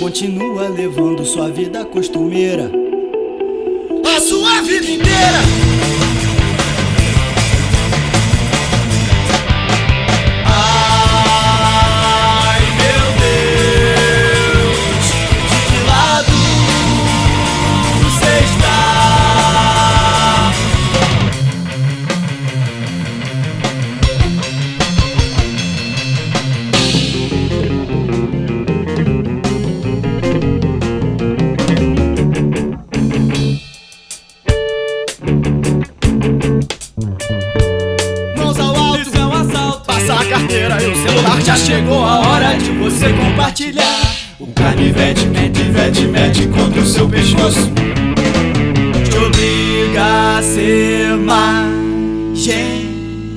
continua levando sua vida costumeira, a sua vida inteira. Ai, meu Deus, de que lado você está? A carteira e o celular, já chegou a hora de você compartilhar. O canivete mete contra o seu pescoço, te obriga a ser mais generoso.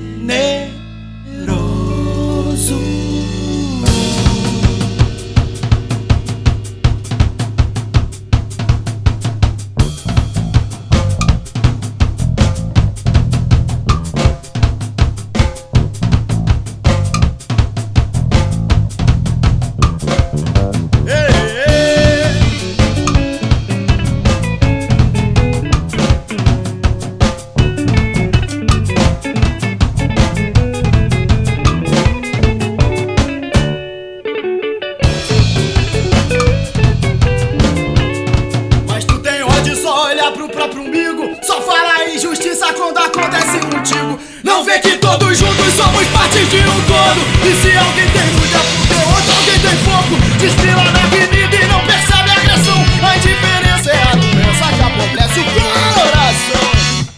Pro próprio umbigo, só fala injustiça quando acontece contigo. Não vê que todos juntos somos parte de um todo. E se alguém tem muito é porque outro alguém tem pouco. Desfila na avenida e não percebe a agressão. A indiferença é a doença que apodrece o coração.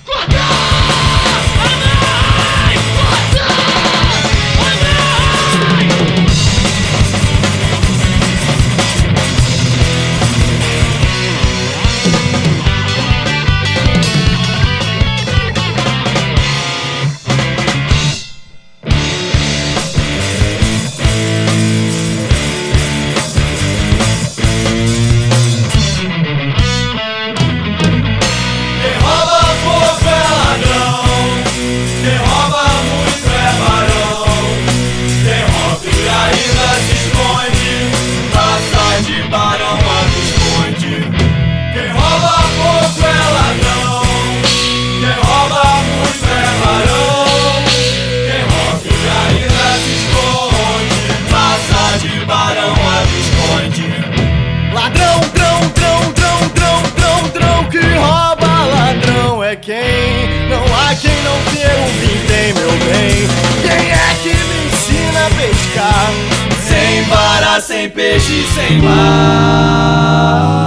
Não há quem não queira um vintém, meu bem. Quem é que me ensina a pescar? Sem vara, sem peixe, sem mar.